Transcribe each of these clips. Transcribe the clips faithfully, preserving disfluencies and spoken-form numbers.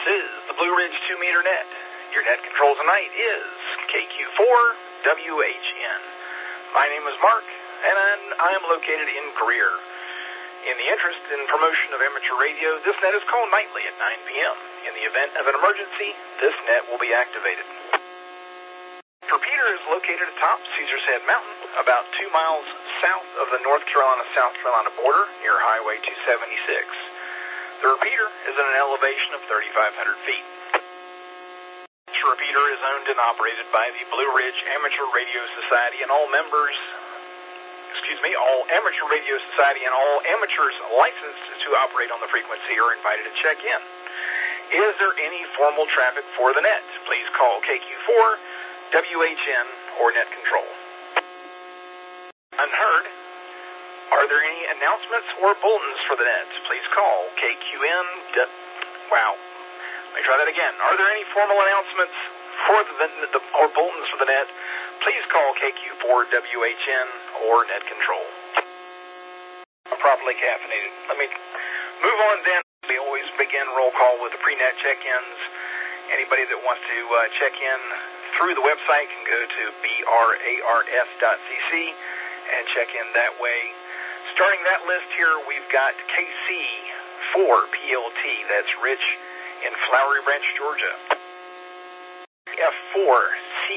is the Blue Ridge two meter net. Your net control tonight is K Q four W H N. My name is Mark, and I am located in Greer. In the interest and promotion of amateur radio, this net is called nightly at nine p.m. In the event of an emergency, this net will be activated. Repeater is located atop Caesar's Head Mountain, about two miles south of the North Carolina-South Carolina border near Highway two seventy-six. The repeater is at an elevation of thirty-five hundred feet. This repeater is owned and operated by the Blue Ridge Amateur Radio Society, and all members, excuse me, all Amateur Radio Society and all amateurs licensed to operate on the frequency are invited to check in. Is there any formal traffic for the net? Please call K Q four W H N or net control. Unheard. Are there any announcements or bulletins for the net? Please call K Q N. Wow. Let me try that again. Are there any formal announcements for the, the or bulletins for the net? Please call K Q four W H N or net control. Properly caffeinated. Let me move on then. We always begin roll call with the pre-net check-ins. Anybody that wants to uh, check in through the website can go to B R A R S dot C C and check in that way. Starting that list here, we've got K C four P L T, that's Rich in Flowery Branch, Georgia. F four C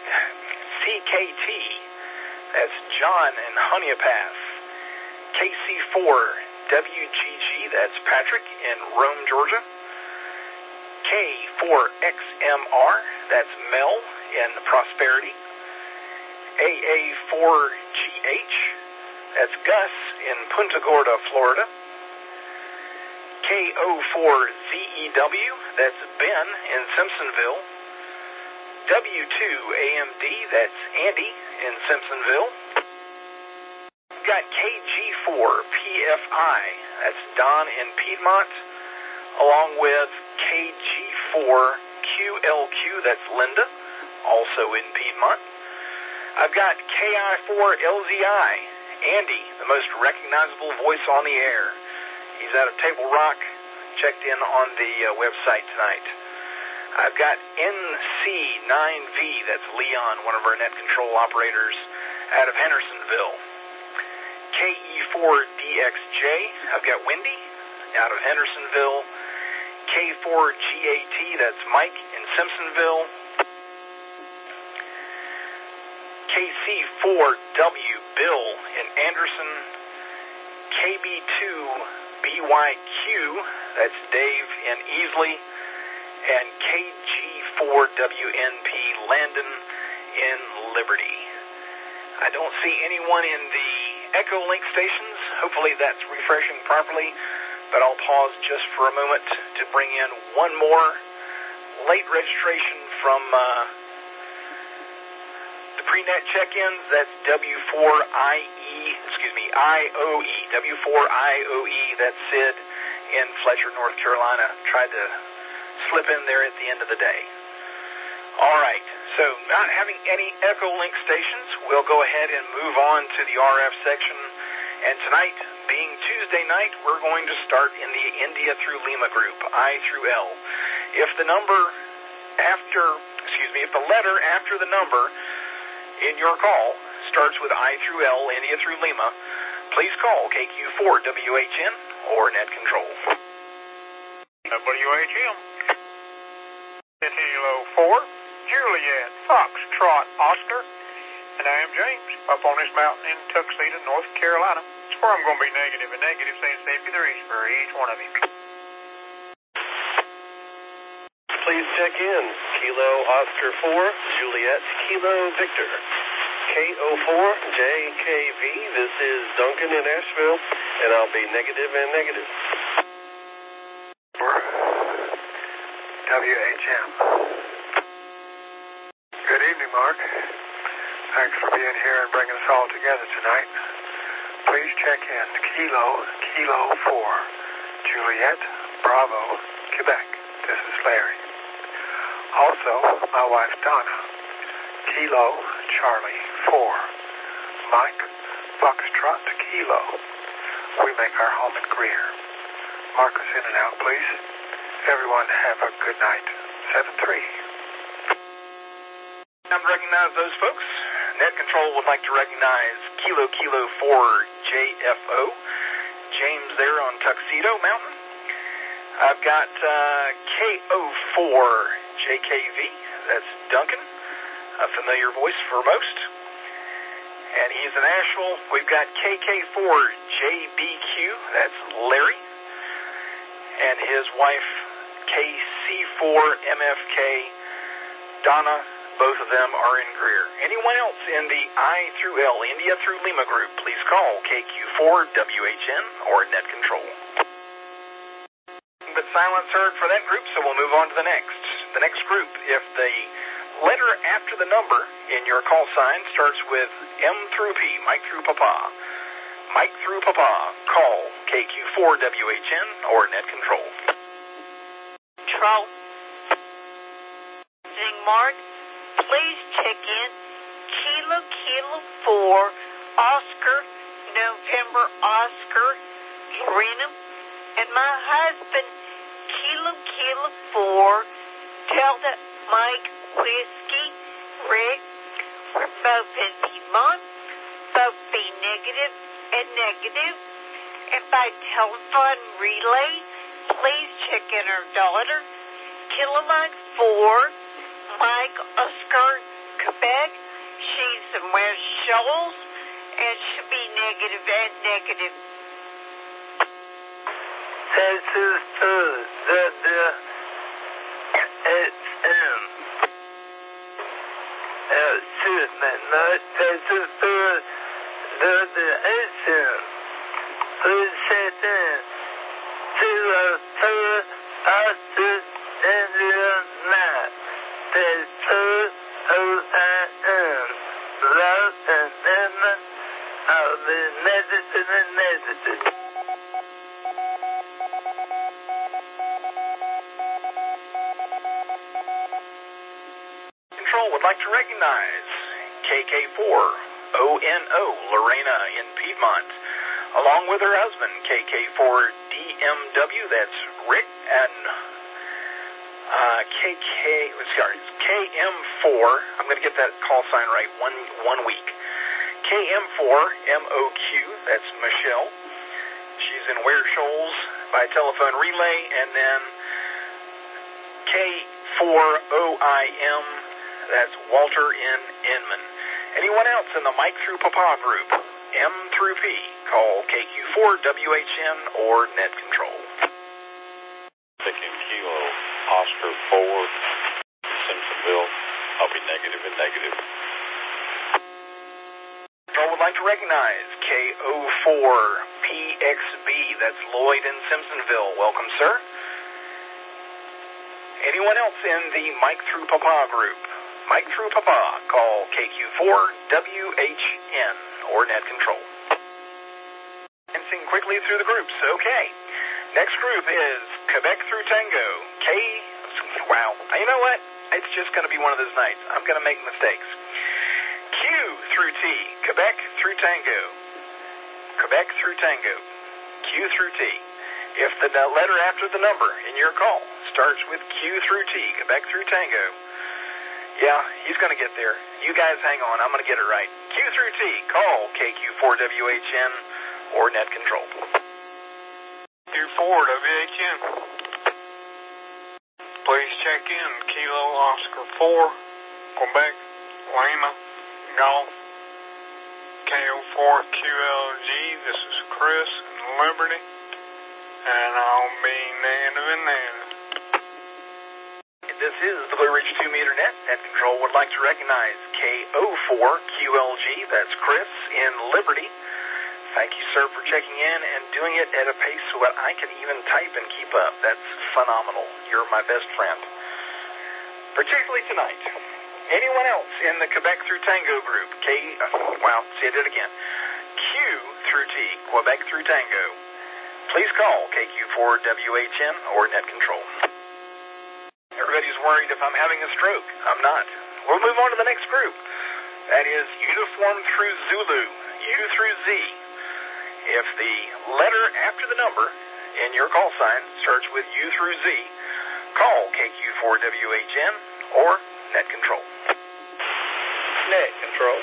K T, that's John in Honeypath. K C four W G G, that's Patrick in Rome, Georgia. K four X M R, that's Mel in Prosperity. A A four G H, that's Gus in Punta Gorda, Florida. K O four Z E W, that's Ben in Simpsonville. W two A M D, that's Andy in Simpsonville. Got K G four P F I, that's Don in Piedmont, along with K G four Q L Q, that's Linda, also in Piedmont. I've got K I four L Z I, Andy, the most recognizable voice on the air. He's out of Table Rock, checked in on the uh, website tonight. I've got N C nine V, that's Leon, one of our net control operators out of Hendersonville. K E four D X J, I've got Wendy out of Hendersonville. K four G A T, that's Mike in Simpsonville. K C four W Bill in Anderson. K B two B Y Q, that's Dave in Easley. And K G four W N P Landon in Liberty. I don't see anyone in the Echo Link stations. Hopefully that's refreshing properly, but I'll pause just for a moment to bring in one more late registration from uh, the pre-net check-ins. That's W four I E, excuse me, I O E, W four I O E, that's Sid in Fletcher, North Carolina. Tried to slip in there at the end of the day. All right, so not having any Echo Link stations, we'll go ahead and move on to the R F section. And tonight, being Tuesday night, we're going to start in the India through Lima group, I through L. If the number after, excuse me, if the letter after the number in your call starts with I through L, India through Lima, please call K Q four W H N or net control. W H M. Kilo four, Juliet, Foxtrot, Oscar, and I am James, up on this mountain in Tuxedo, North Carolina. It's where I'm going to be negative and negative, saying safety there is for each one of you. Please check in. Kilo Oscar four, Juliet, Kilo Victor. K O four J K V, this is Duncan in Asheville, and I'll be negative and negative. W H M. Good evening, Mark. Thanks for being here and bringing us all together tonight. Please check in. Kilo, Kilo four, Juliet, Bravo, Quebec. This is Larry. Also, my wife Donna. Kilo, Charlie, four, Mike, Foxtrot, Kilo. We make our home in Greer. Mark us in and out, please. Everyone have a good night. seven three. Time to recognize those folks. Net Control would like to recognize Kilo Kilo four J F O. James there on Tuxedo Mountain. I've got uh, K O four J K V. That's Duncan, a familiar voice for most. And he's in Asheville. We've got K K four J B Q. That's Larry. And his wife, K C four M F K, Donna. Both of them are in Greer. Anyone else in the I through L, India through Lima group, please call K Q four W H N or Net Control. But silence heard for that group, so we'll move on to the next. The next group, if the letter after the number in your call sign starts with M through P, Mike through Papa. Mike through Papa, call K Q four W H N or Net Control. Control. Mark. Please check in Kilo Kilo four Oscar November Oscar Lorena and my husband Kilo Kilo four Delta Mike Whiskey Rick. We're both in Piedmont, both be negative and negative. And by telephone relay, please check in our daughter Kilo Mike four Mike Oscar, Quebec. She's in West Shoals, and she'll be negative and negative. This is the W H M. Excuse me, no, this is the W H M. Please check in. Zero two Oscar India nine. There's two O I M. Love and Emma. I'll be negative and negative. Control would like to recognize K K four O N O Lorena in Piedmont, along with her husband K K four D M W. That's Rick and Uh, K K, sorry, K M four, I'm going to get that call sign right, one one week. K M four M O Q, that's Michelle. She's in Ware Shoals by telephone relay, and then K four O I M, that's Walter in Inman. Anyone else in the Mike through Papa group, M through P, call K Q four W H N or Net Control. Second Kilo Oscar four, Simpsonville. I'll be negative and negative. Control would like to recognize K O four P X B. That's Lloyd in Simpsonville. Welcome, sir. Anyone else in the Mike through Papa group? Mike through Papa, call K Q four W H N or Net Control. Dancing quickly through the groups. Okay. Next group is Quebec through Tango. K, wow, you know what? It's just going to be one of those nights. I'm going to make mistakes. Q through T, Quebec through Tango. Quebec through Tango. Q through T. If the letter after the number in your call starts with Q through T, Quebec through Tango, yeah, he's going to get there. You guys hang on. I'm going to get it right. Q through T, call K Q four W H N or Net Control. Q four W H N. Please check in Kilo Oscar four, Quebec, Lima, Golf, K O four Q L G. This is Chris in Liberty, and I'll be negative and negative. This is the Blue Ridge two meter net. Net Control would like to recognize K O four Q L G. That's Chris in Liberty. Thank you, sir, for checking in and doing it at a pace so that I can even type and keep up. That's phenomenal. You're my best friend. Particularly tonight. Anyone else in the Quebec through Tango group? K, uh, well, say it again. Q through T, Quebec through Tango. Please call K Q four W H N or Net Control. Everybody's worried if I'm having a stroke. I'm not. We'll move on to the next group. That is Uniform through Zulu, U through Z. If the letter after the number in your call sign starts with U through Z, call K Q four W H N or Net Control. Net Control.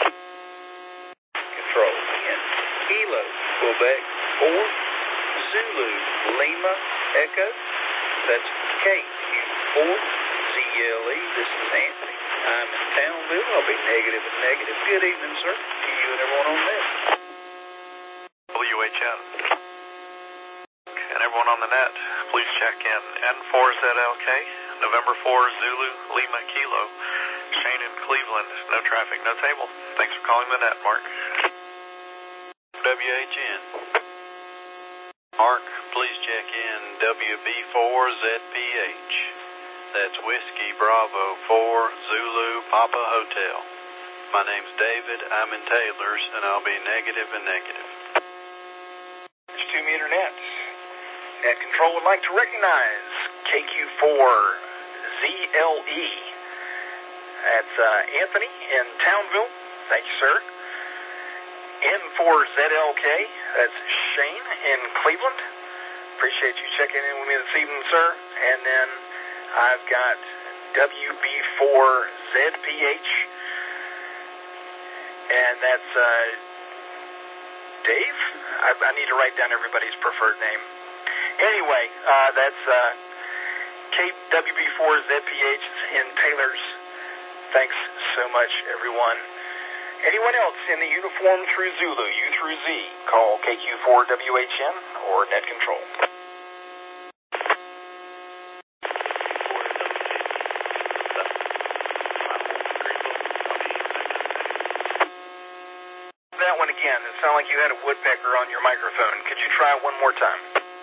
Control in Kilo, Quebec four, Zulu, Lima, Echo. That's K Q four, Z L E. This is Anthony. I'm in Townville. I'll be negative and negative. Good evening, sir. To you and everyone on net. W H N. And everyone on the net, please check in. N four Z L K, November four, Zulu, Lima, Kilo. Shane in Cleveland. No traffic, no table. Thanks for calling the net, Mark. W H N. Mark, please check in W B four Z P H. That's Whiskey Bravo four Zulu Papa Hotel. My name's David. I'm in Taylor's, and I'll be negative and negative. It's two meter net. Net Control would like to recognize K Q four Z L E. That's uh, Anthony in Townville. Thank you, sir. N four Z L K. That's Shane in Cleveland. Appreciate you checking in with me this evening, sir. And then I've got W B four Z P H. And that's uh, Dave. I, I need to write down everybody's preferred name. Anyway, uh, that's uh, K W B four Z P H in Taylor's. Thanks so much, everyone. Anyone else in the uniform through Zulu, U through Z, call K Q four W H N or Net Control. That one again. It sounded like you had a woodpecker on your microphone. Could you try it one more time?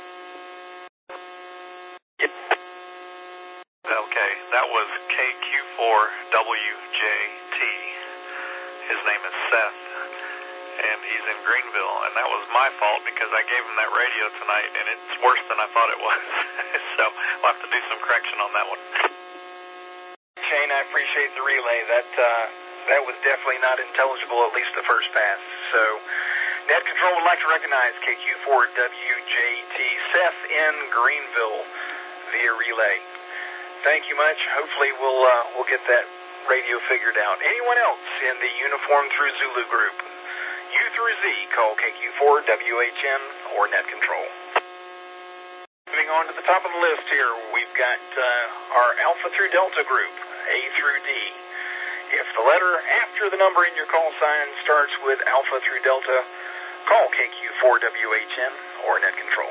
Yep. Okay, that was K Q four W J T. His name is Seth, and he's in Greenville, and that was my fault because I gave him that radio tonight, and it's worse than I thought it was. So we'll have to do some correction on that one. Shane, I appreciate the relay. That uh, that was definitely not intelligible, at least the first pass. So Net Control would like to recognize K Q four W J T, Seth in Greenville via relay. Thank you much. Hopefully we'll uh, we'll get that radio figured out. Anyone else in the uniform through Zulu group? U through Z, call K Q four W H N or Net Control. Moving on to the top of the list here, we've got uh, our Alpha through Delta group, A through D. If the letter after the number in your call sign starts with Alpha through Delta, call K Q four W H N or Net Control.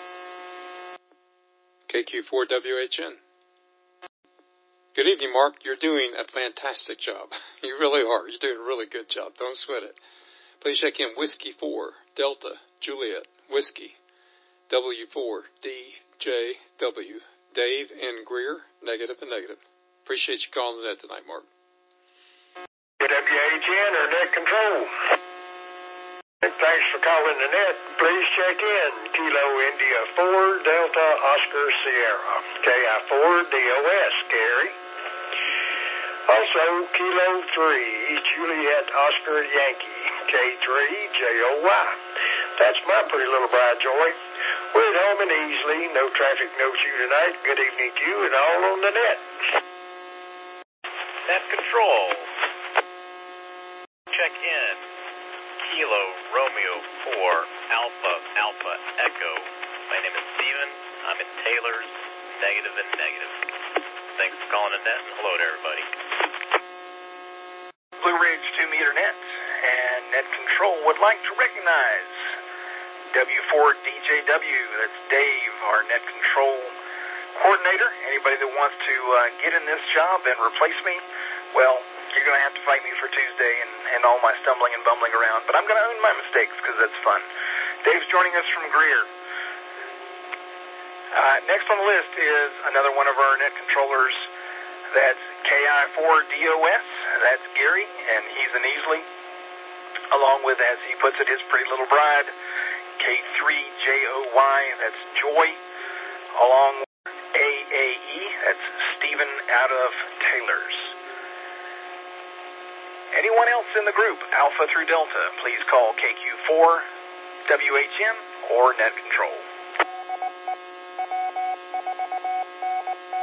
K Q four W H N. Good evening, Mark. You're doing a fantastic job. You really are. You're doing a really good job. Don't sweat it. Please check in Whiskey four, Delta, Juliet, Whiskey, W four, D, J, W, Dave, and Greer, negative and negative. Appreciate you calling the net tonight, Mark. W H N or Net Control. Thanks for calling the net. Please check in Kilo India four, Delta, Oscar, Sierra, K I four, D O S, Gary. Also, Kilo three, Juliet, Oscar, Yankee, K three, J O Y. That's my pretty little bride, Joy. We're at home and easily. No traffic, no shoe tonight. Good evening to you and all on the net. Net Control. Check in. Kilo Romeo four, Alpha Alpha Echo. My name is Steven. I'm in Taylor's, negative and negative. Thanks for calling the net, and hello to everybody. Blue Ridge two meter net, and Net Control would like to recognize W four D J W. That's Dave, our Net Control coordinator. Anybody that wants to uh, get in this job and replace me, well, you're going to have to fight me for Tuesday and, and all my stumbling and bumbling around, but I'm going to own my mistakes because that's fun. Dave's joining us from Greer. Uh, next on the list is another one of our net controllers. That's K I four D O S. That's Gary, and he's in Easley, along with, as he puts it, his pretty little bride, K three J O Y. That's Joy, along with A A E. That's Stephen out of Taylor's. Anyone else in the group, Alpha through Delta, please call K Q four W H N or Net Control.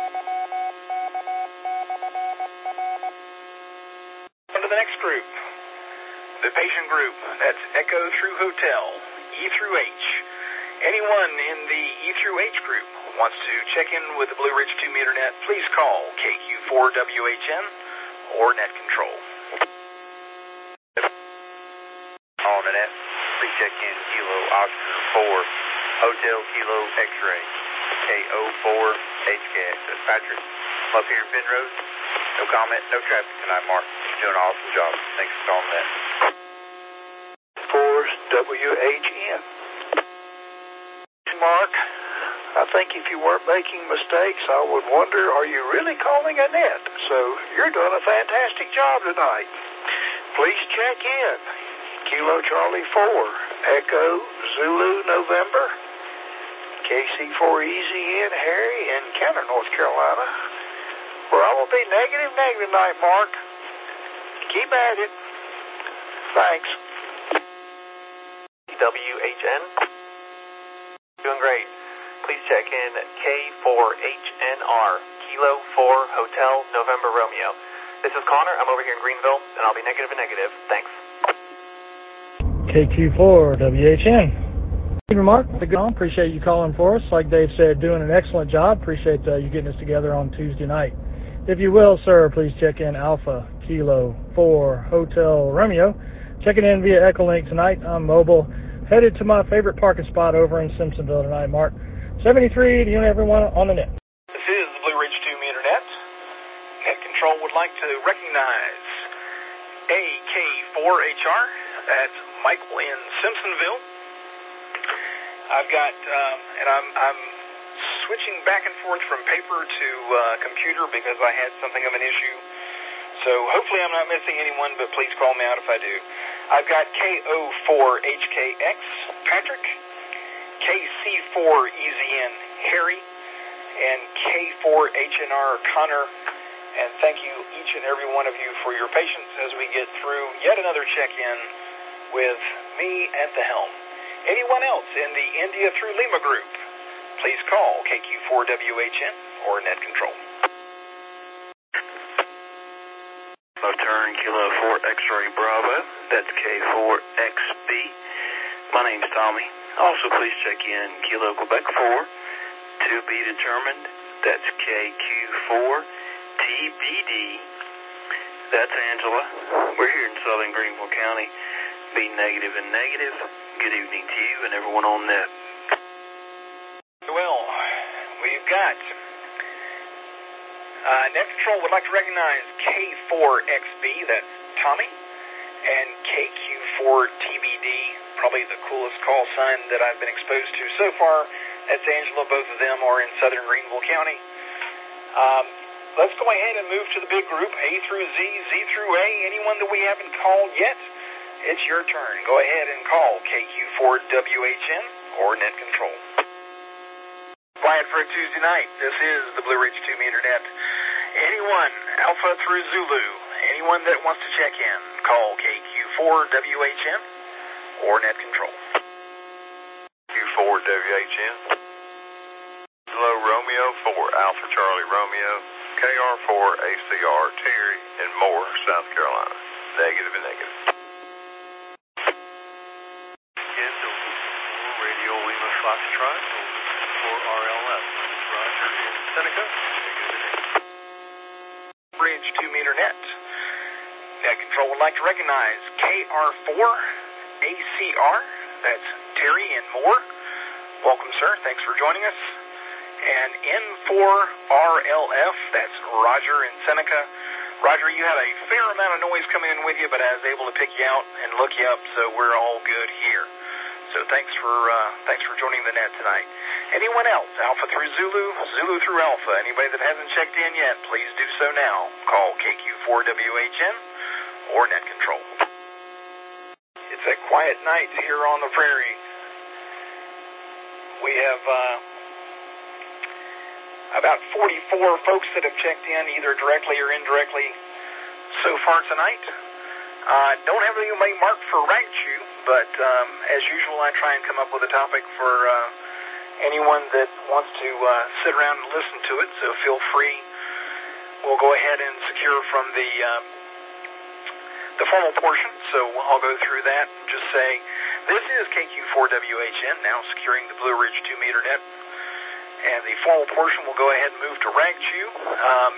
group, the patient group, that's Echo through Hotel, E through H. Anyone in the E through H group wants to check in with the Blue Ridge two meter net, please call K Q four W H N or Net Control. On the net, please check in Kilo Oscar four, Hotel Kilo X-Ray, K O four H K X. That's Patrick. I'm up here in Penrose. No comment, no traffic tonight, Mark. You're doing an awesome job. Thanks for calling that. four W H N. Mark, I think if you weren't making mistakes, I would wonder, are you really calling a net? So you're doing a fantastic job tonight. Please check in. Kilo Charlie four, Echo Zulu November, K C four Easy in Harry in Kenner, North Carolina, where I will be negative negative tonight, Mark. Keep at it. Thanks. W H N. Doing great. Please check in K four H N R, Kilo four Hotel November Romeo. This is Connor. I'm over here in Greenville, and I'll be negative and negative. Thanks. K Q four W H N. Mark, appreciate you calling for us. Like Dave said, doing an excellent job. Appreciate uh, you getting us together on Tuesday night. If you will, sir, please check in Alpha Kilo four Hotel Romeo. Checking in via Echolink tonight. I'm mobile. Headed to my favorite parking spot over in Simpsonville tonight, Mark. seventy-three to you and everyone on the net. This is the Blue Ridge two meter net. Net Control would like to recognize A K four H R. That's Michael in Simpsonville. I've got, um, and I'm, I'm switching back and forth from paper to uh, computer because I had something of an issue. So hopefully I'm not missing anyone, but please call me out if I do. I've got K O four H K X, Patrick, K C four E Z N, Harry, and K four H N R, Connor. And thank you, each and every one of you, for your patience as we get through yet another check-in with me at the helm. Anyone else in the India through Lima group, please call K Q four W H N or Net Control. Turn Kilo four X-Ray Bravo, that's K four X B. My name's Tommy. Also, please check in Kilo Quebec four, to be determined, that's K Q four T B D. That's Angela. We're here in southern Greenville County. Be negative and negative. Good evening to you and everyone on net. Well, we've got uh, Net Control would like to recognize K four X B, that's Tommy, and K Q four T B D, probably the coolest call sign that I've been exposed to so far. That's Angela. Both of them are in southern Greenville County. Um, let's go ahead and move to the big group, A through Z, Z through A. Anyone that we haven't called yet, it's your turn. Go ahead and call K Q four W H N or Net Control. Quiet for a Tuesday night. This is the Blue Ridge two meter net. Anyone, Alpha through Zulu, anyone that wants to check in, call K Q four W H N or Net Control. Q four W H N. Hello, Romeo four, Alpha Charlie Romeo, K R four A C R, Terry in Moore, South Carolina. Negative and negative. Again, Radio Lima Foxtrot, four R L F. Roger in Seneca. Bridge two meter net. Net Control would like to recognize K R four A C R. That's Terry in Moore. Welcome, sir. Thanks for joining us. And N four R L F. That's Roger in Seneca. Roger, you had a fair amount of noise coming in with you, but I was able to pick you out and look you up, so we're all good here. So thanks for uh, thanks for joining the net tonight. Anyone else? Alpha through Zulu, Zulu through Alpha. Anybody that hasn't checked in yet, please do so now. Call K Q four W H N or Net Control. It's a quiet night here on the prairie. We have uh, about forty-four folks that have checked in, either directly or indirectly, so far tonight. Uh, don't have anybody marked for Raichu, but um, as usual, I try and come up with a topic for uh, anyone that wants to uh, sit around and listen to it, so feel free. We'll go ahead and secure from the uh, the formal portion, so I'll go through that and just say, this is K Q four W H N, now securing the Blue Ridge two meter net, and the formal portion will go ahead and move to Ragchew. Um,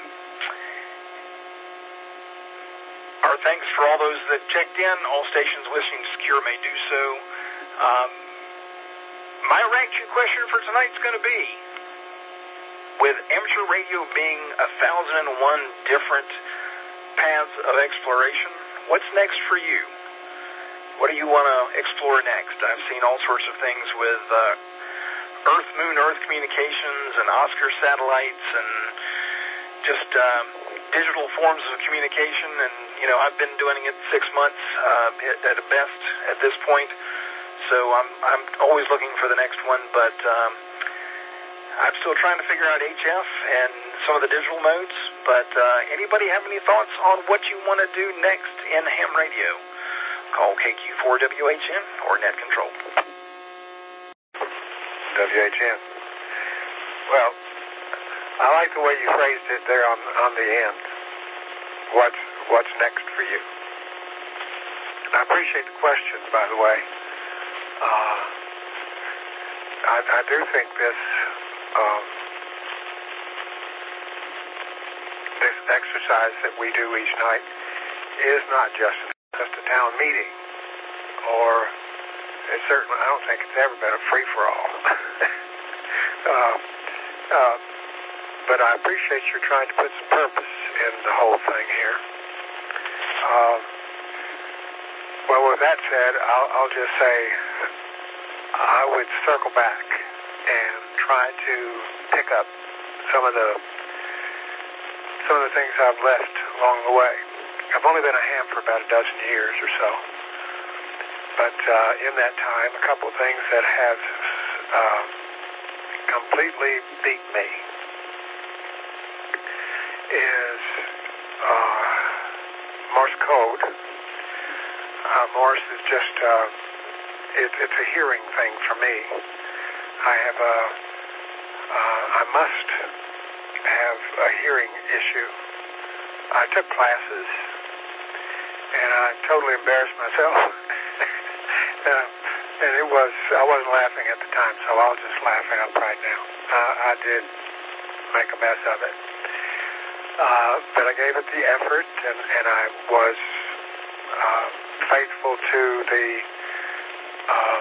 our thanks for all those that checked in. All stations wishing to secure may do so. Um, my Ragchew question for tonight's going to be, with amateur radio being a thousand and one different paths of exploration, what's next for you? What do you want to explore next? I've seen all sorts of things with uh, Earth, Moon, Earth communications and Oscar satellites and just uh, digital forms of communication. And, you know, I've been doing it six months uh, at, at best at this point. So I'm, I'm always looking for the next one, but um, I'm still trying to figure out H F and some of the digital modes. But uh, anybody have any thoughts on what you want to do next in ham radio? Call K Q four W H N or Net Control. W H N. Well, I like the way you phrased it there on on the end. What's what's next for you? I appreciate the question, by the way. Uh, I, I do think this um, this exercise that we do each night is not just just a town meeting, or it's certainly, I don't think it's ever been a free-for-all. uh, uh, but I appreciate you trying to put some purpose in the whole thing here. Um, well, with that said, I'll, I'll just say I would circle back and try to pick up some of the some of the things I've left along the way. I've only been a ham for about a dozen years or so. But uh, in that time, a couple of things that have uh, completely beat me is uh, Morse code. Uh, Morse is just, uh, it, it's a hearing thing for me. I have a, uh, I must have a hearing issue. I took classes, and I totally embarrassed myself. uh, and it was, I wasn't laughing at the time, so I'll just laugh it up right now. Uh, I did make a mess of it. Uh, but I gave it the effort, and, and I was uh, faithful to the uh,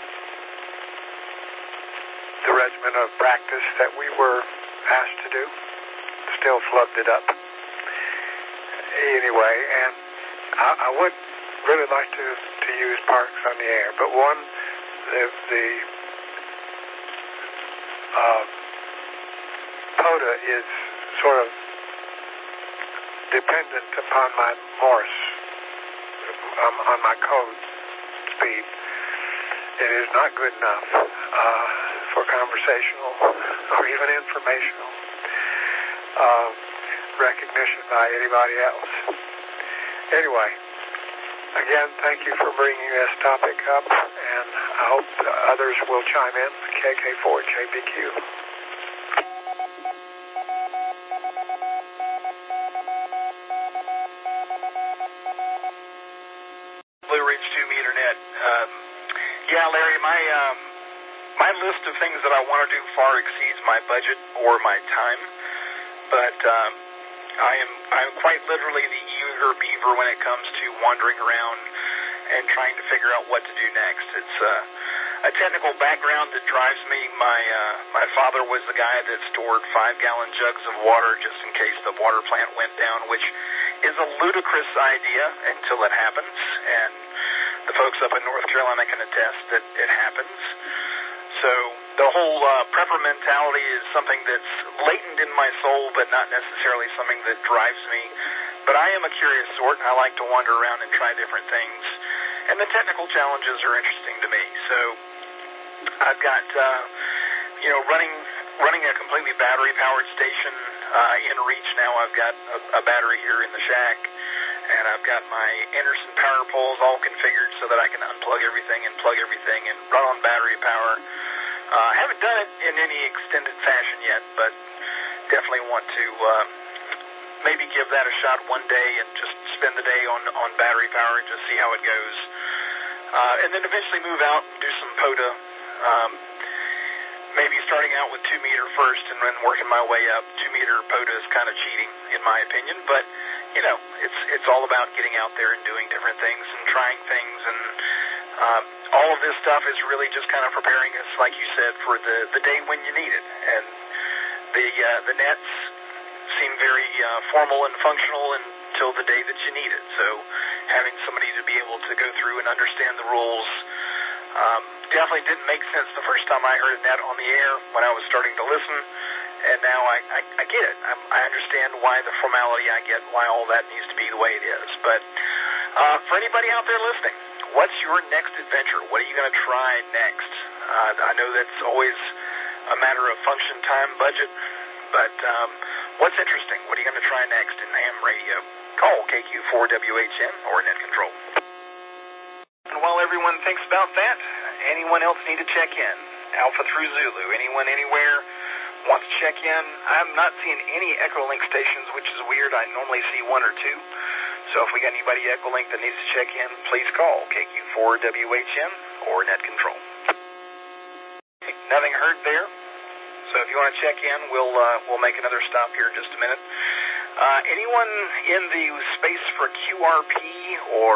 the regimen of practice that we were asked to do. Still flubbed it up. Anyway, and I, I would really like to, to use Parks on the air, but one, the, the uh, POTA is sort of dependent upon my Morse, um, on my code speed. It is not good enough uh, for conversational or even informational uh, recognition by anybody else. Anyway, again, thank you for bringing this topic up, and I hope others will chime in. K K four J B Q. Blue Ridge two meter net. Um, yeah, Larry, my um, my list of things that I want to do far exceeds my budget or my time, but um, I am I'm quite literally the eager beaver when it comes to wandering around and trying to figure out what to do next. It's uh, a technical background that drives me. My uh, my father was the guy that stored five gallon jugs of water just in case the water plant went down, which is a ludicrous idea until it happens, and the folks up in North Carolina can attest that it happens. So the whole uh, prepper mentality is something that's latent in my soul, but not necessarily something that drives me. But I am a curious sort, and I like to wander around and try different things. And the technical challenges are interesting to me. So I've got, uh, you know, running running a completely battery-powered station uh, in reach now. I've got a, a battery here in the shack, and I've got my Anderson power poles all configured so that I can unplug everything and plug everything and run on battery power. I uh, haven't done it in any extended fashion yet, but definitely want to uh, maybe give that a shot one day and just spend the day on, on battery power and just see how it goes. Uh, and then eventually move out and do some POTA, um, maybe starting out with two meter first and then working my way up. Two meter POTA is kind of cheating, in my opinion, but, you know, it's it's all about getting out there and doing different things and trying things, and um, all of this stuff is really just kind of preparing us, like you said, for the, the day when you need it. And the, uh, the nets seem very uh, formal and functional until the day that you need it. So having somebody to be able to go through and understand the rules um, definitely didn't make sense the first time I heard net on the air when I was starting to listen, and now I, I, I get it. I, I understand why the formality, I get why all that needs to be the way it is. But uh, for anybody out there listening, what's your next adventure? What are you going to try next? Uh, I know that's always a matter of function, time, budget, but um, what's interesting? What are you going to try next in ham radio? Call K Q four W H N or Net Control. And while everyone thinks about that, anyone else need to check in? Alpha through Zulu, anyone anywhere wants to check in? I'm not seeing any Echolink stations, which is weird. I normally see one or two. So if we got anybody Echolink that needs to check in, please call K Q four W H N or Net Control. Nothing heard there. So if you want to check in, we'll uh, we'll make another stop here in just a minute. Uh, anyone in the space for Q R P or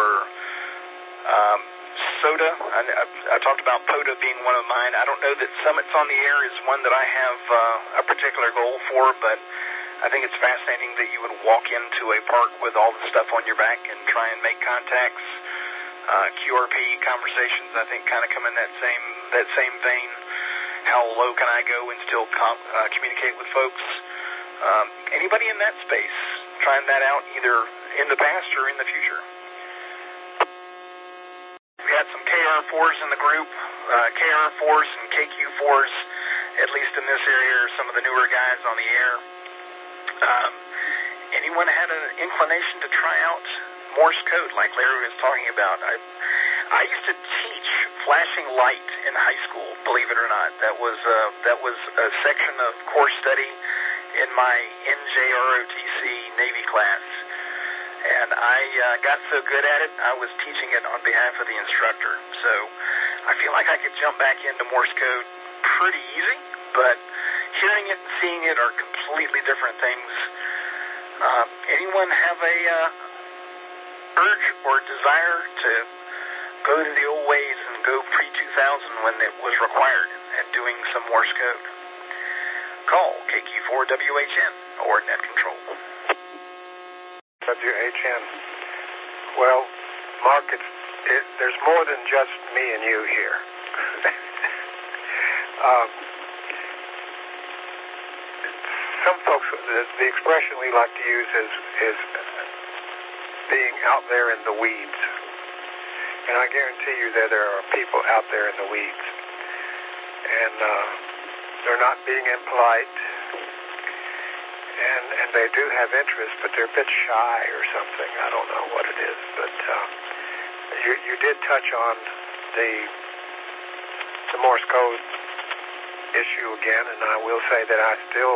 um, SOTA? I, I, I talked about POTA being one of mine. I don't know that Summits on the Air is one that I have uh, a particular goal for, but I think it's fascinating that you would walk into a park with all the stuff on your back and try and make contacts. Uh, Q R P conversations, I think, kind of come in that same that same vein. How low can I go and still com uh, communicate with folks? Um, anybody in that space trying that out either in the past or in the future? We had some K R fours in the group. Uh, K R fours and K Q fours, at least in this area, are some of the newer guys on the air. Um, anyone had an inclination to try out Morse code like Larry was talking about? I, I used to teach flashing light in high school, believe it or not. That was uh, that was a section of course study in my N J R O T C Navy class. And I uh, got so good at it, I was teaching it on behalf of the instructor. So I feel like I could jump back into Morse code pretty easy, but hearing it and seeing it are completely different things. Uh, anyone have a uh, urge or desire to go to the old ways and go pre two thousand when it was required and doing some Morse code? Call K Q four W H N or Net Control. W H N. Well, Mark, it's, it, there's more than just me and you here. um, some folks, the, the expression we like to use is, is being out there in the weeds. And I guarantee you that there are people out there in the weeds. And uh, they're not being impolite. And, and they do have interest, but they're a bit shy or something. I don't know what it is. But uh, you, you did touch on the, the Morse code issue again, and I will say that I still,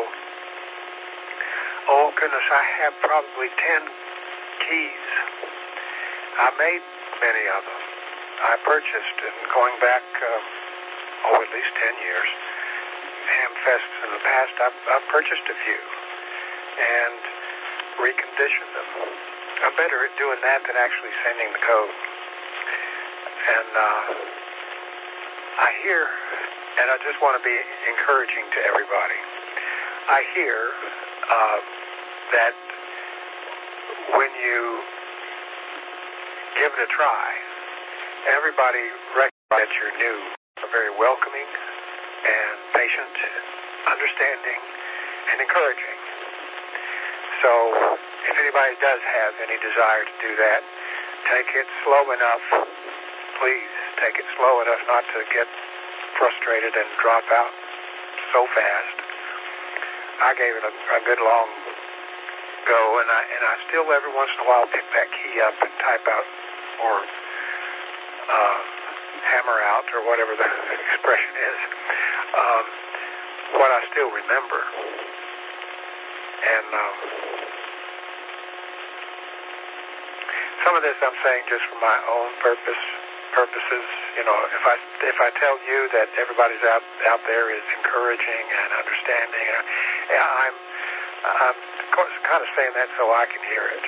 oh goodness, I have probably ten keys. I made many of them. I purchased, and going back, uh, oh, at least ten years, Hamfests in the past, I've, I've purchased a few and reconditioned them. I'm better at doing that than actually sending the code. And uh, I hear, and I just want to be encouraging to everybody, I hear uh, that when you give it a try, everybody recognizes that you're new, are very welcoming and patient, understanding, and encouraging. So if anybody does have any desire to do that, take it slow enough. Please take it slow enough not to get frustrated and drop out so fast. I gave it a, a good long go, and I and I still every once in a while pick that key up and type out or uh, hammer out or whatever the expression is. Um, what I still remember. And um, some of this I'm saying just for my own purpose purposes. You know, if I if I tell you that everybody's out out there is encouraging and understanding, uh, yeah, I'm I'm kind of saying that so I can hear it.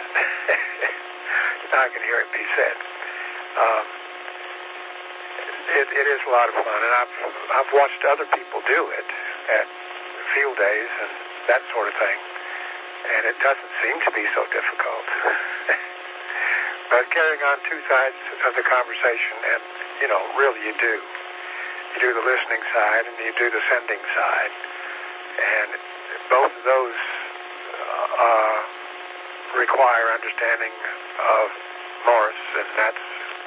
I can hear it be said. Um, it, it is a lot of fun, and I've I've watched other people do it at field days and that sort of thing, and it doesn't seem to be so difficult. But carrying on two sides of the conversation, and, you know, really you do. You do the listening side and you do the sending side. And both of those uh, require understanding of Morse, and that's,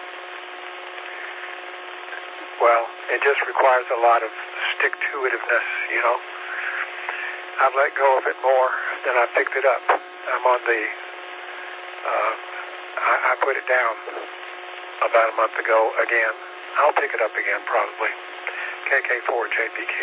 well, it just requires a lot of stick-to-itiveness, you know. I've let go of it more than I picked it up. I'm on the... Uh, I, I put it down about a month ago again. I'll pick it up again probably. K K four J P Q.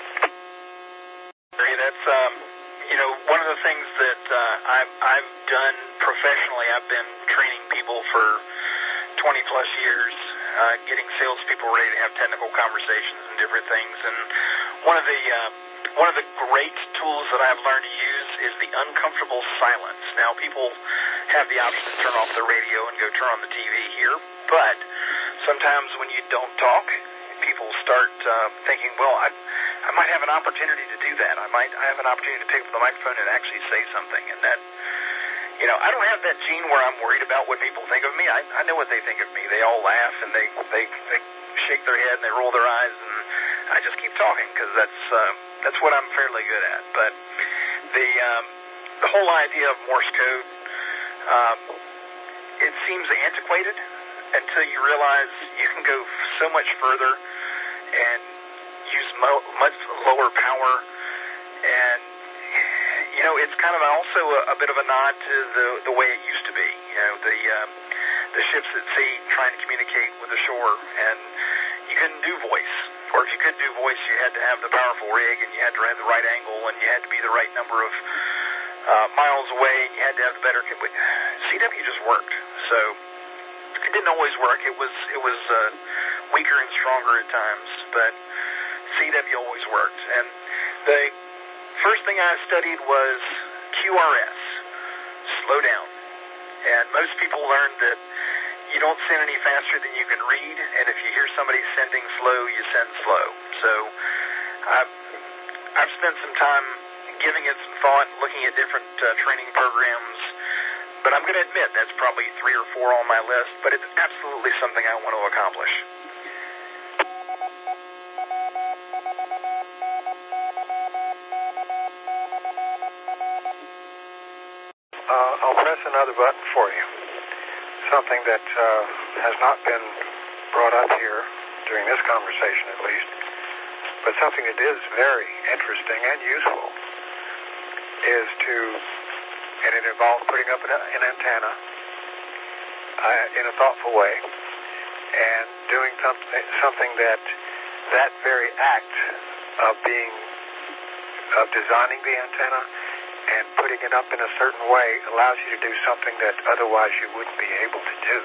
That's, um, you know, one of the things that uh, I've, I've done professionally. I've been training people for twenty plus years, uh, getting salespeople ready to have technical conversations and different things. And one of the uh, one of the great tools that I've learned to use is the uncomfortable silence. Now, people have the option to turn off the radio and go turn on the T V here, but sometimes when you don't talk, people start uh, thinking, well, I, I might have an opportunity to do that. I might I have an opportunity to pick up the microphone and actually say something. And that, you know, I don't have that gene where I'm worried about what people think of me. I, I know what they think of me. They all laugh and they, they, they shake their head and they roll their eyes, and I just keep talking because that's, uh, that's what I'm fairly good at. But the, um, the whole idea of Morse code, Um, it seems antiquated until you realize you can go so much further and use mo- much lower power. And, you know, it's kind of also a, a bit of a nod to the, the way it used to be. You know, the, um, the ships at sea trying to communicate with the shore, and you couldn't do voice. Or if you could do voice, you had to have the powerful rig, and you had to have the right angle, and you had to be the right number of Uh, miles away, and you had to have the better. C W just worked, so it didn't always work. It was it was uh, weaker and stronger at times, but C W always worked. And the first thing I studied was Q R S, slow down. And most people learned that you don't send any faster than you can read, and if you hear somebody sending slow, you send slow. So I've I've spent some time giving it some thought, looking at different uh, training programs, but I'm going to admit that's probably three or four on my list, but it's absolutely something I want to accomplish. Uh, I'll press another button for you. Something that uh, has not been brought up here during this conversation at least, but something that is very interesting and useful is to, and it involves putting up an, an antenna uh, in a thoughtful way and doing something, something that that very act of being, of designing the antenna and putting it up in a certain way allows you to do something that otherwise you wouldn't be able to do.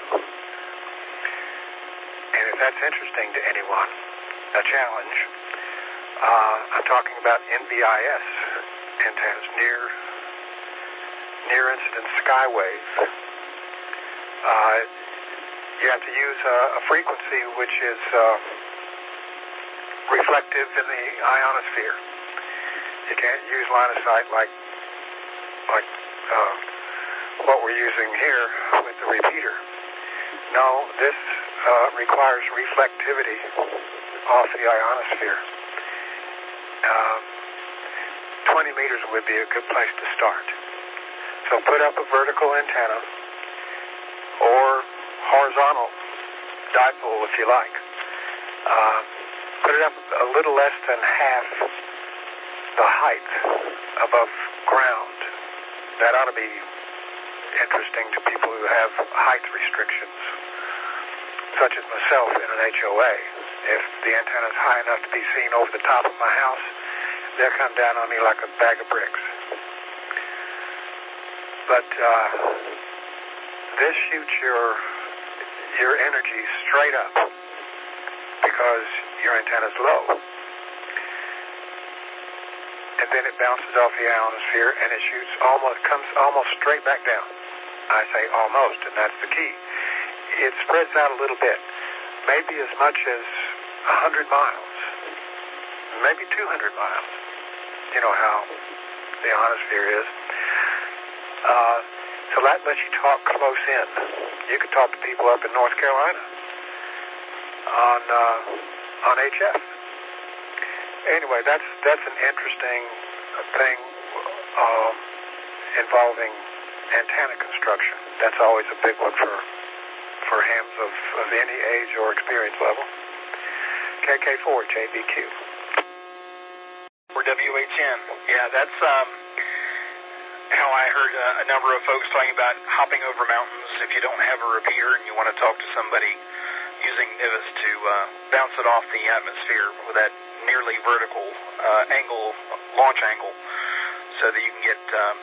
And if that's interesting to anyone, a challenge, uh, I'm talking about N B I S antennas, near near incident skywaves. Uh, you have to use a, a frequency which is uh, reflective in the ionosphere. You can't use line of sight like like uh, what we're using here with the repeater. No, this uh, requires reflectivity off the ionosphere. Um, twenty meters would be a good place to start. So put up a vertical antenna or horizontal dipole if you like. Uh, put it up a little less than half the height above ground. That ought to be interesting to people who have height restrictions, such as myself in an H O A. If the antenna is high enough to be seen over the top of my house, they'll come down on me like a bag of bricks. But uh, this shoots your your energy straight up because your antenna's low. And then it bounces off the ionosphere and it shoots almost, comes almost straight back down. I say almost, and that's the key. It spreads out a little bit, maybe as much as one hundred miles, maybe two hundred miles. You know how the ionosphere is. Uh, so that lets you talk close in. You can talk to people up in North Carolina on uh, on H F. Anyway, that's that's an interesting thing uh, involving antenna construction. That's always a big one for for hams of, of any age or experience level. K K four J B Q. Or W H N. Yeah, that's um, how I heard uh, a number of folks talking about hopping over mountains if you don't have a repeater and you want to talk to somebody using N I V I S to uh, bounce it off the atmosphere with that nearly vertical uh, angle, launch angle, so that you can get um,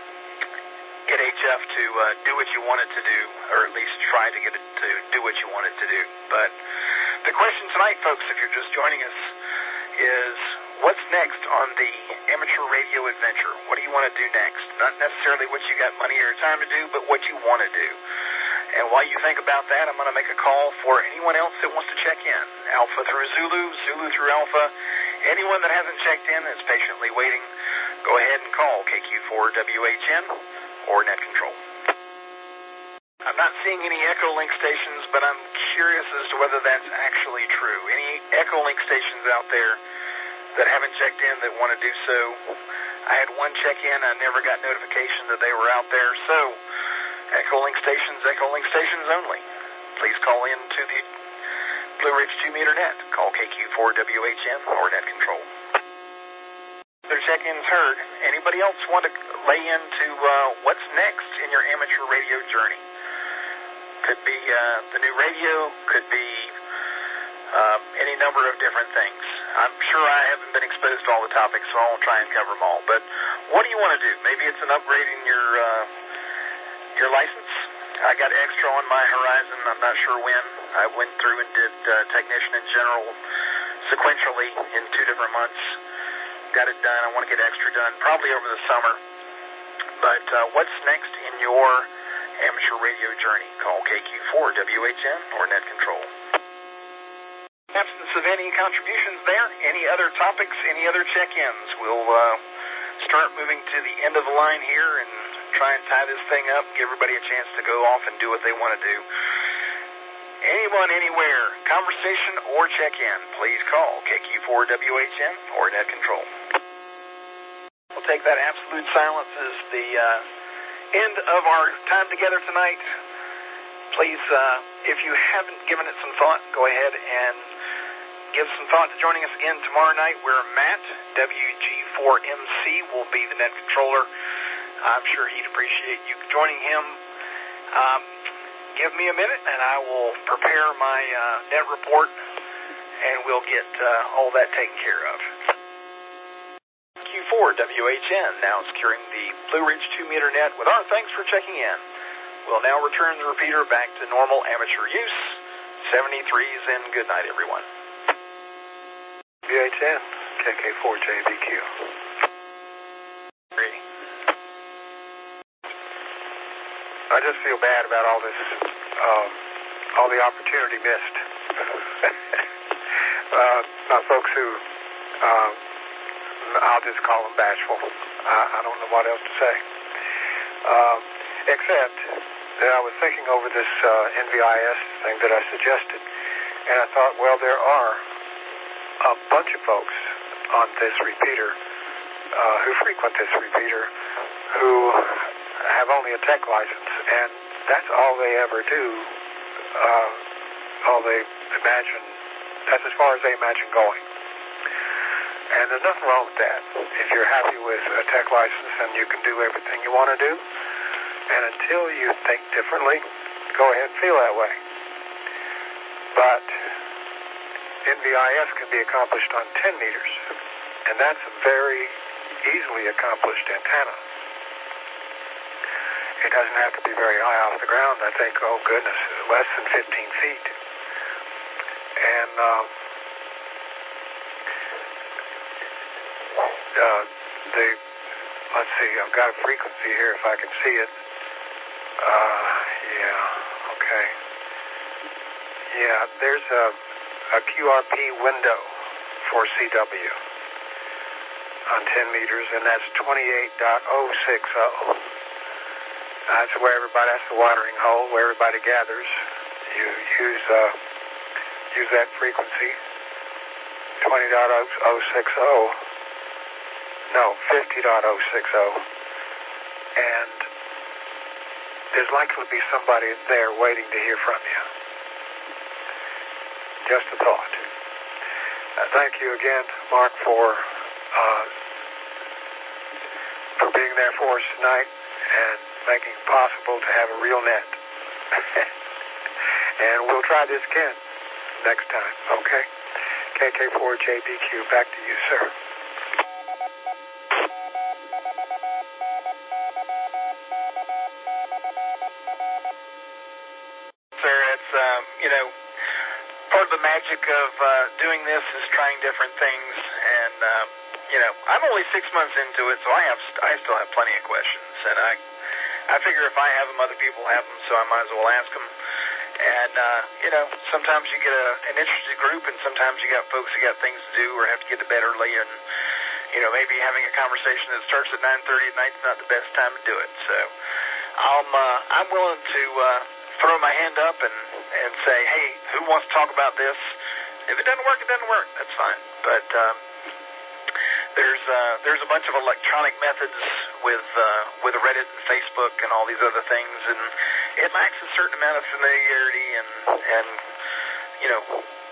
get H F to uh, do what you want it to do, or at least try to get it to do what you want it to do. But the question tonight, folks, if you're just joining us, is what's next on the amateur radio adventure? What do you want to do next? Not necessarily what you got money or time to do, but what you want to do. And while you think about that, I'm going to make a call for anyone else that wants to check in. Alpha through Zulu, Zulu through Alpha. Anyone that hasn't checked in is patiently waiting. Go ahead and call K Q four W H N or Net Control. I'm not seeing any Echolink stations, but I'm curious as to whether that's actually true. Any Echolink stations out there that haven't checked in that want to do so? I had one check in. I never got notification that they were out there. So, Echolink stations, Echolink stations only. Please call in to the Blue Ridge two meter net. Call K Q four W H N or Net Control. Their check-ins heard. Anybody else want to lay into uh, what's next in your amateur radio journey? Could be uh, the new radio, could be uh, any number of different things. I'm sure I haven't been exposed to all the topics, so I won't try and cover them all. But what do you want to do? Maybe it's an upgrade in your uh, your license. I got extra on my horizon. I'm not sure when. I went through and did uh, technician in general sequentially in two different months. Got it done. I want to get extra done probably over the summer. But uh, what's next in your amateur radio journey? Call K Q four W H N or Net Control. Absence of any contributions there, any other topics, any other check-ins? We'll uh, start moving to the end of the line here and try and tie this thing up, give everybody a chance to go off and do what they want to do. Anyone, anywhere, conversation or check-in, please call K Q four W H N or Net Control. We'll take that absolute silence as the uh, end of our time together tonight. Please, uh, if you haven't given it some thought, go ahead and give some thought to joining us again tomorrow night, where Matt, W G four M C, will be the net controller. I'm sure he'd appreciate you joining him. Um, give me a minute, and I will prepare my uh, net report, and we'll get uh, all that taken care of. Q four W H N now securing the Blue Ridge two meter net with our thanks for checking in. We'll now return the repeater back to normal amateur use. seventy-threes and good night, everyone. W H N, K K four J B Q. Three. I just feel bad about all this, um, all the opportunity missed. uh, my folks who, uh, I'll just call them bashful. I, I don't know what else to say. Um, except that I was thinking over this uh, N V I S thing that I suggested, and I thought, well, there are a bunch of folks on this repeater uh, who frequent this repeater who have only a tech license, and that's all they ever do, uh, all they imagine, that's as far as they imagine going. And there's nothing wrong with that. If you're happy with a tech license and you can do everything you want to do, and until you think differently, go ahead and feel that way. But N V I S can be accomplished on ten meters, and that's a very easily accomplished antenna. it doesn't have to be very high off the ground. I think, oh goodness, less than fifteen feet. And um, uh, the, let's see, I've got a frequency here if I can see it. Uh, yeah, okay. Yeah, there's a, a Q R P window for C W on ten meters, and that's twenty-eight point oh six oh. That's where everybody, that's the watering hole, where everybody gathers. You use uh, use that frequency, twenty point oh six oh. No, fifty point oh six oh. And there's likely to be somebody there waiting to hear from you. Just a thought. Uh, thank you again, Mark, for uh, for being there for us tonight and making it possible to have a real net. And we'll try this again next time, okay? K K four J B Q, back to you, sir. Sir, it's, um, you know, part of the magic of uh, doing this is trying different things, and uh, you know, I'm only six months into it, so I have I still have plenty of questions, and I I figure if I have them, other people have them, so I might as well ask them. And uh, you know, sometimes you get a, an interested group, and sometimes you got folks who got things to do or have to get to bed early, and you know, maybe having a conversation that starts at nine thirty at night is not the best time to do it. So I'm uh, I'm willing to uh, throw my hand up and and say, hey, who wants to talk about this? If it doesn't work, it doesn't work. That's fine. But um, there's uh, there's a bunch of electronic methods with uh, with Reddit and Facebook and all these other things, and it lacks a certain amount of familiarity and and you know,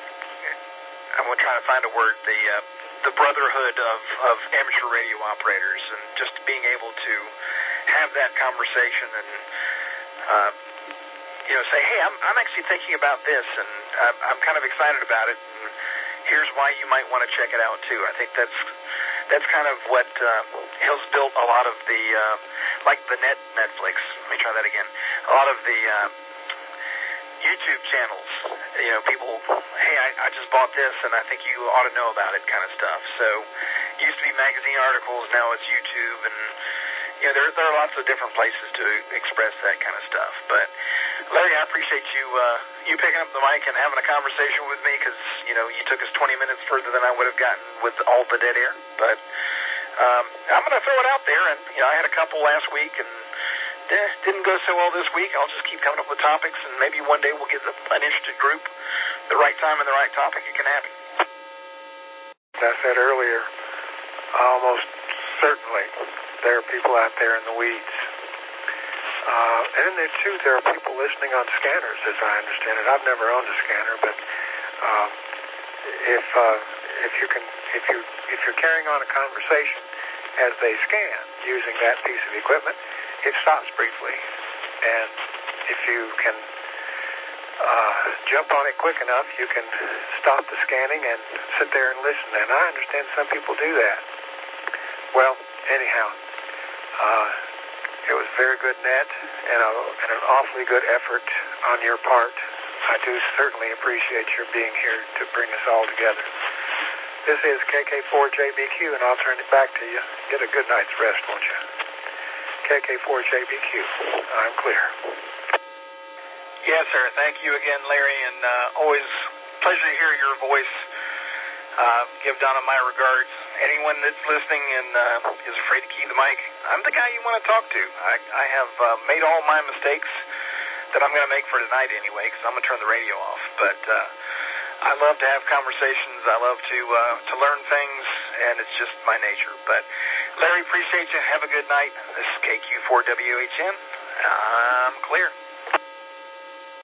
I'm going to try to find a word, the uh, the brotherhood of, of amateur radio operators, and just being able to have that conversation and uh, you know, say, hey, I'm I'm actually thinking about this, and I'm, I'm kind of excited about it, and here's why you might want to check it out too. I think that's that's kind of what uh, has built a lot of the uh, like the net Netflix. Let me try that again. A lot of the uh, YouTube channels. You know, people, hey, I, I just bought this, and I think you ought to know about it, kind of stuff. So, it used to be magazine articles, now it's YouTube, and you know, there there are lots of different places to express that kind of stuff. But Larry, I appreciate you uh, you picking up the mic and having a conversation with me, because you know, you took us twenty minutes further than I would have gotten with all the dead air. But um, I'm going to throw it out there, and you know, I had a couple last week, and eh, didn't go so well this week. I'll just keep coming up with topics, and maybe one day we'll get an interested group the right time and the right topic. It can happen. As I said earlier, almost certainly there are people out there in the weeds. Uh, and then there, too, there are people listening on scanners, as I understand it. I've never owned a scanner, but uh, if uh, if you can, if you if you're carrying on a conversation as they scan using that piece of equipment, it stops briefly, and if you can uh, jump on it quick enough, you can stop the scanning and sit there and listen. And I understand some people do that. Well, anyhow, uh, it was very good net and, a, and an awfully good effort on your part. I do certainly appreciate your being here to bring us all together. This is K K four J B Q, and I'll turn it back to you. Get a good night's rest, won't you? K K four J B Q, I'm clear. Yes, sir. Thank you again, Larry, and uh, always pleasure to hear your voice. Uh, give Donna my regards. Anyone that's listening and uh, is afraid to key the mic, I'm the guy you want to talk to. I, I have uh, made all my mistakes that I'm going to make for tonight anyway, because I'm going to turn the radio off. But uh, I love to have conversations. I love to uh, to learn things, and it's just my nature. But Larry, appreciate you. Have a good night. This is K Q four W H N. I'm clear.